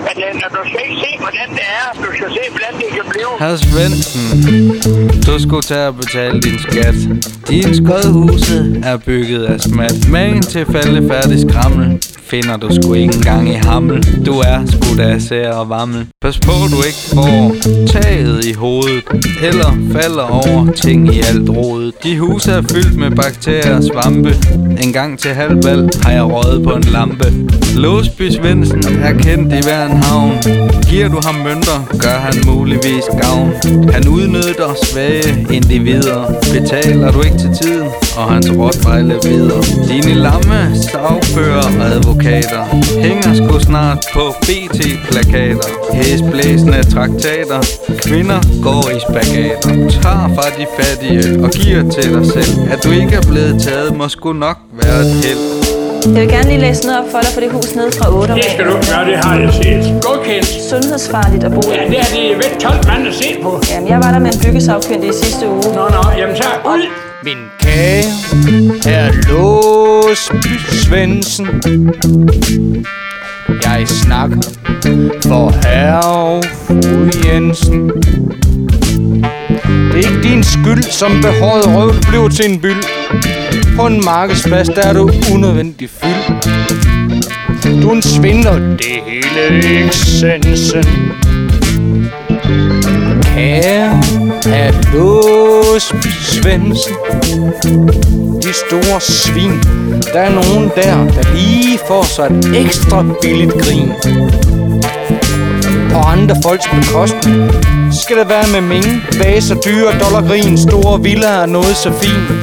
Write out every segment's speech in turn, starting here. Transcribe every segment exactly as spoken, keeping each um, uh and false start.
Men du skal ikke se, hvordan det er. Du skal se, hvordan det kan blive. Herr Svendsen, du skulle tage og betale din skat. Din skodhuse er bygget af smat. Magen til faldefærdig skrammel finder du sgu ikke engang i hammel. Du er sgu da sær og vammel. Pas på du ikke får taget i hovedet, eller falder over ting i alt rodet. De huse er fyldt med bakterier og svampe. En gang til halvvalg har jeg røget på en lampe. Låsby Svendsen er kendt i hver en havn. Giver du ham mønter, gør han muligvis gavn. Han udnytter svage individer. Betaler du ikke til tiden, og hans rottweiler videre. Dine lamme sagfører og advokater hænger sgu snart på B T-plakater. Hæsblæsende traktater. Kvinder går i spagater. Tager fra de fattige og giver til dig selv. At du ikke er blevet taget, må sgu nok være et held. Jeg vil gerne lige læse noget op for dig for det hus nede fra otte. Det skal du gøre, det har jeg set. Godkendt. Sundhedsfarligt at bo i. Ja, det er det ved tolv mand at se på. Jamen, jeg var der med en byggesagkyndig i sidste uge. Nå, nå, jamen så ud. Min kage er Låsby Svendsen. Jeg snakker for herre fru Jensen. Det er ikke din skyld, som behåret røv blev til en byld. På en markedsplads, der er du unødvendig fyld. Du er en svindler, det hele essensen. Kære er Låsby Svendsen. De store svin. Der er nogen der, der lige får sig et ekstra billigt grin. På andre folks bekostning skal det være med mink, vaser, dyre, dollargrin, store villaer og noget så fint.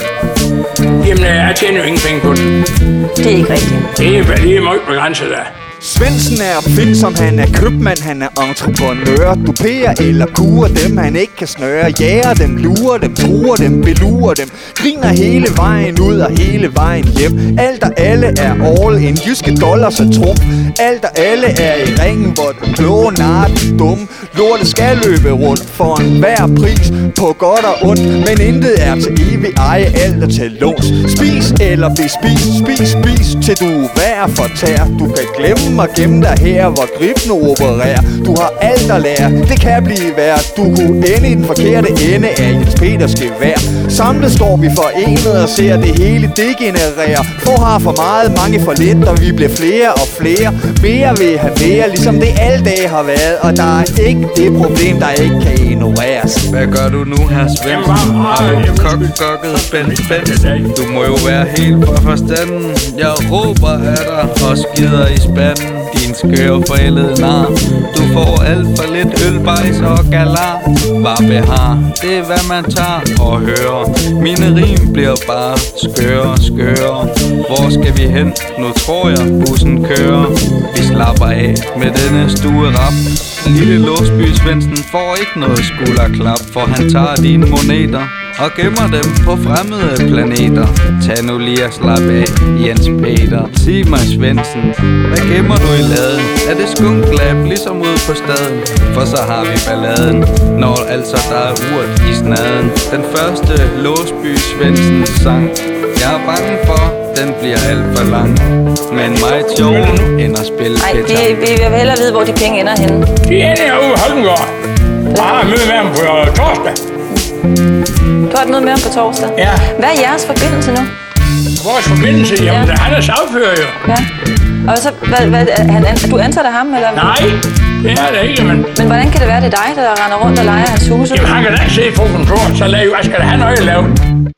Jamen, jeg tjener jo ingen penge på det. Det er ikke rigtigt. Det er lige meget begrænset der. Svendsen er opfindsom, han er købmand, han er entreprenør. Duperer eller kurer dem, han ikke kan snøre. Jager dem, lurer dem, truer dem, belurer dem. Griner hele vejen ud og hele vejen hjem. Alt og alle er all in, jyske dollars er trump. Alt og alle er i ringen, hvor den blå nar er dum. Lortet skal løbe rundt for en hver pris, på godt og ondt. Men intet er til evig eje, alt er til låns. Spis eller bespis, spis, spis, til du er værd for tær. Du kan glemme og gemme dig her, hvor grip nu opererer. Du har alt at lære, det kan blive værd. Du kunne ende i den forkerte ende af Jens Peters gevær. Samlet står vi forenet og ser det hele degenerere. Få har for meget, mange for lidt, og vi bliver flere og flere. Mere vil have mere, ligesom det alle dage har været. Og der er ikke det problem, der ikke kan ignoreres. Hvad gør du nu, herr Svendsen? Har du kok-kokket spændt spændt? Du må jo være helt fra forstanden. Jeg råber af dig og skider i spanden. Din skøre forældede nar. Du får alt for lidt øl, bajs og galar. Bare behar, det er hvad man tager og hører. Mine rim bliver bare skøre, skøre. Hvor skal vi hen? Nu tror jeg bussen kører. Vi slapper af med denne stue rap. Lille Låsby Svendsen får ikke noget skulderklap, for han tager dine moneter og gemmer dem på fremmede planeter. Tag nu lige og slap af, Jens Peter. Sig mig, Svendsen, hvad gemmer du i laden? Er det skunklab ligesom ude på staden? For så har vi balladen, når altså der er urt i snaden. Den første Låsby Svendsen sang. Jeg er bange for, den bliver alt for lang. Men meget sjovere end at spille Peter. Ej, vi, vi vil hellere vide, hvor de penge ender henne. De ender ude i Holmengård. Jeg har møde med ham på torsdag. Du har et møde med ham på torsdag? Ja. Hvad er jeres forbindelse nu? Vores forbindelse? Jamen, ja. Han er sagfører jo. Ja. Og så, hvad, hvad, han, du ansætter ham, eller? Nej, det er det ikke, men... Men hvordan kan det være, det er dig, der render rundt og leger hans huse? Jamen, han kan da ikke se på kontoret, så lad jo, jeg skal da have noget at lave.